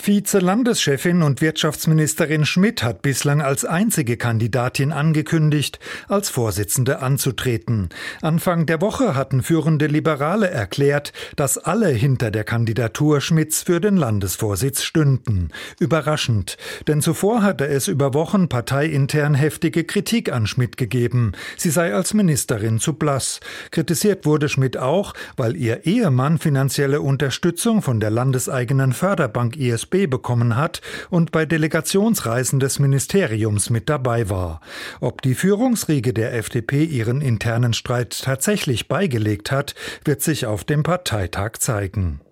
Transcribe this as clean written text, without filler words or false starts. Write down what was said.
Vize-Landeschefin und Wirtschaftsministerin Schmidt hat bislang als einzige Kandidatin angekündigt, als Vorsitzende anzutreten. Anfang der Woche hatten führende Liberale erklärt, dass alle hinter der Kandidatur Schmidts für den Landesvorsitz stünden. Überraschend, denn zuvor hatte es über Wochen parteiintern heftige Kritik an Schmidt gegeben. Sie sei als Ministerin zu blass. Kritisiert wurde Schmidt auch, weil ihr Ehemann finanzielle Unterstützung von der landeseigenen Förderbank ISB bekommen hat und bei Delegationsreisen des Ministeriums mit dabei war. Ob die Führungsriege der FDP ihren internen Streit tatsächlich beigelegt hat, wird sich auf dem Parteitag zeigen.